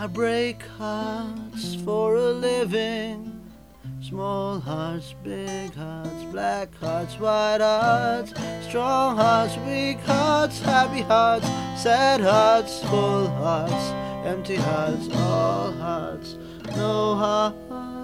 I break hearts for a living. Small hearts, big hearts, black hearts, white hearts, strong hearts, weak hearts, happy hearts, sad hearts, full hearts, empty hearts, all hearts, no hearts.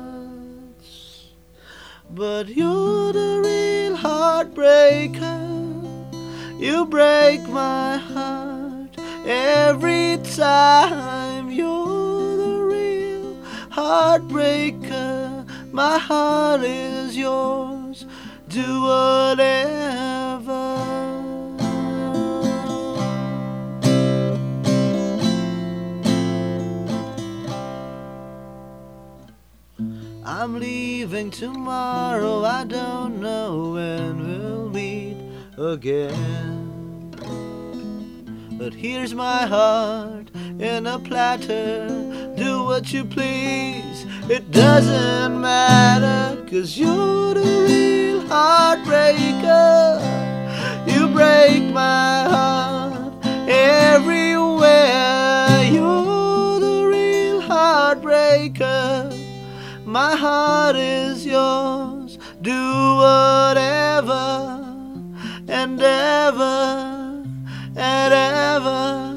But you're the real heartbreaker. You break my heart every time. You're the real heartbreaker. My heart is yours. Do whatever. I'm leaving tomorrow. I don't know when we'll meet again. But here's my heart in a platter. Do what you please, it doesn't matter. 'Cause you're the real heartbreaker. You break my heart everywhere. You're the real heartbreaker. My heart is yours. Do whatever and ever and ever.